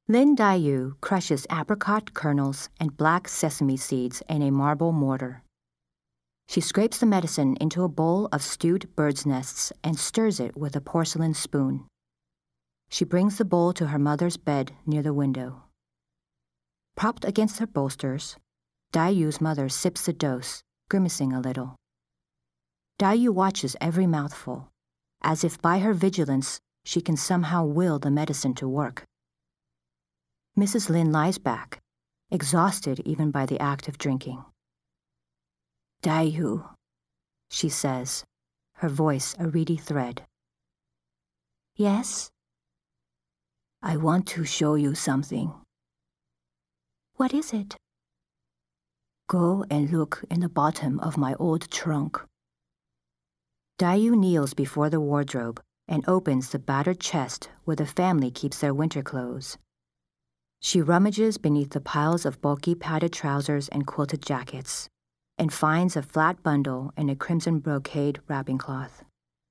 Lin Daiyu crushes apricot kernels and black sesame seeds in a marble mortar. She scrapes the medicine into a bowl of stewed bird's nests and stirs it with a porcelain spoon. She brings the bowl to her mother's bed near the window. Propped against her bolsters, Daiyu's mother sips the dose, grimacing a little. Daiyu watches every mouthful, as if by her vigilance she can somehow will the medicine to work. Mrs. Lin lies back, exhausted even by the act of drinking. "Daiyu," she says, her voice a reedy thread. "Yes?" "I want to show you something." "What is it?" "Go and look in the bottom of my old trunk." Daiyu kneels before the wardrobe and opens the battered chest where the family keeps their winter clothes. She rummages beneath the piles of bulky padded trousers and quilted jackets, and finds a flat bundle in a crimson brocade wrapping cloth.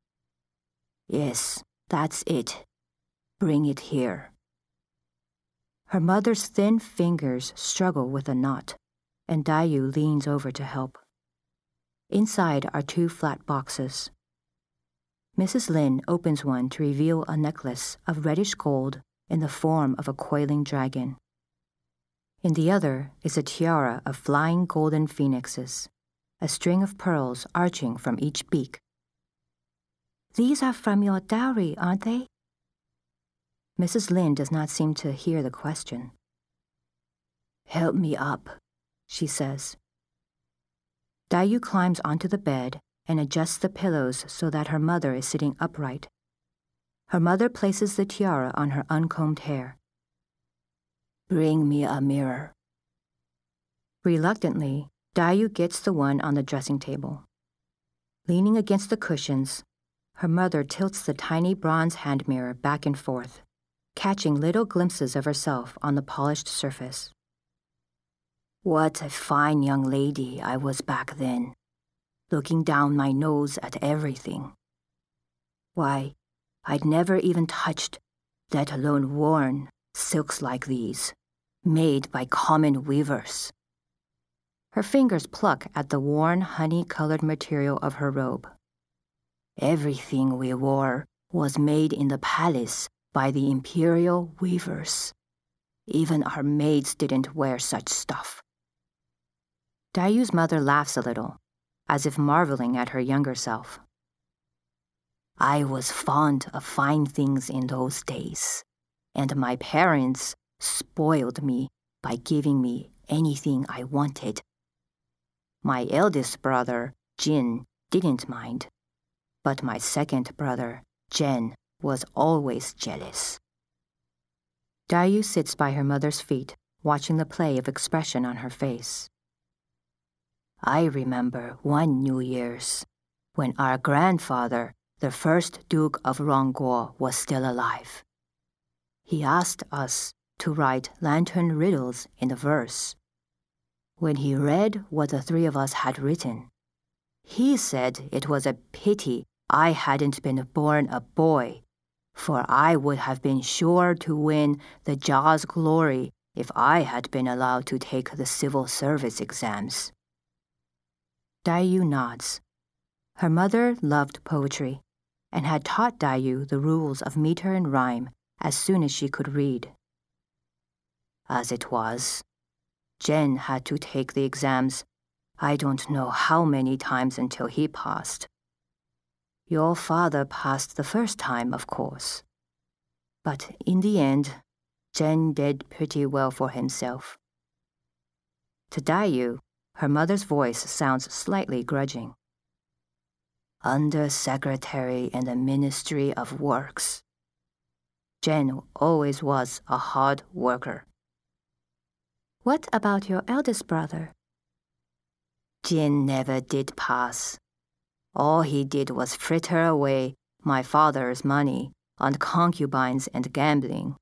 "Yes, that's it. Bring it here." Her mother's thin fingers struggle with a knot, and Daiyu leans over to help. Inside are 2 flat boxes. Mrs. Lin opens one to reveal a necklace of reddish gold in the form of a coiling dragon. In the other is a tiara of flying golden phoenixes, a string of pearls arching from each beak. "These are from your dowry, aren't they?" Mrs. Lin does not seem to hear the question. "Help me up," she says. Daiyu climbs onto the bed and adjusts the pillows so that her mother is sitting upright. Her mother places the tiara on her uncombed hair. "Bring me a mirror." Reluctantly, Daiyu gets the one on the dressing table. Leaning against the cushions, her mother tilts the tiny bronze hand mirror back and forth, catching little glimpses of herself on the polished surface. "What a fine young lady I was back then, looking down my nose at everything. Why, I'd never even touched, let alone worn, silks like these, made by common weavers." Her fingers pluck at the worn, honey-colored material of her robe. "Everything we wore was made in the palace by the imperial weavers. Even our maids didn't wear such stuff." Daiyu's mother laughs a little, as if marveling at her younger self. "I was fond of fine things in those days, and my parents spoiled me by giving me anything I wanted. My eldest brother, Jin, didn't mind, but my second brother, Jen, was always jealous." Daiyu sits by her mother's feet, watching the play of expression on her face. "I remember one New Year's, when our grandfather, the first Duke of Rongguo, was still alive. He asked us to write lantern riddles in the verse. When he read what the 3 of us had written, he said it was a pity I hadn't been born a boy, for I would have been sure to win the Jia's glory if I had been allowed to take the civil service exams." Daiyu nods. Her mother loved poetry and had taught Daiyu the rules of meter and rhyme as soon as she could read. "As it was, Jen had to take the exams I don't know how many times until he passed. Your father passed the first time, of course. But in the end, Jen did pretty well for himself." To Daiyu, her mother's voice sounds slightly grudging. "Under secretary in the Ministry of Works. Jen always was a hard worker." "What about your eldest brother?" "Jin never did pass. All he did was fritter away my father's money on concubines and gambling."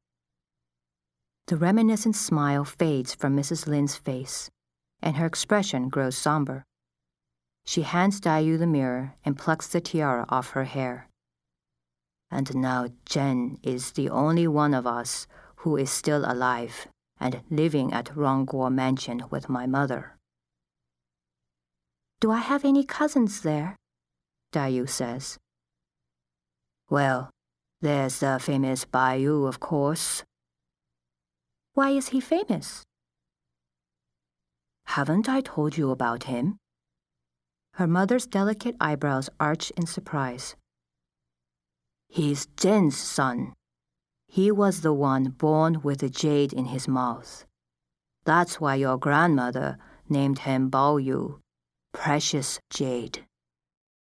The reminiscent smile fades from Mrs. Lin's face, and her expression grows somber. She hands Daiyu the mirror and plucks the tiara off her hair. "And now Jen is the only one of us who is still alive and living at Rongguo Mansion with my mother." "Do I have any cousins there?" Dayu says. "Well, there's the famous Baiyu, of course." "Why is he famous?" "Haven't I told you about him?" Her mother's delicate eyebrows arch in surprise. "He's Zhen's son. He was the one born with a jade in his mouth. That's why your grandmother named him Baoyu, precious jade."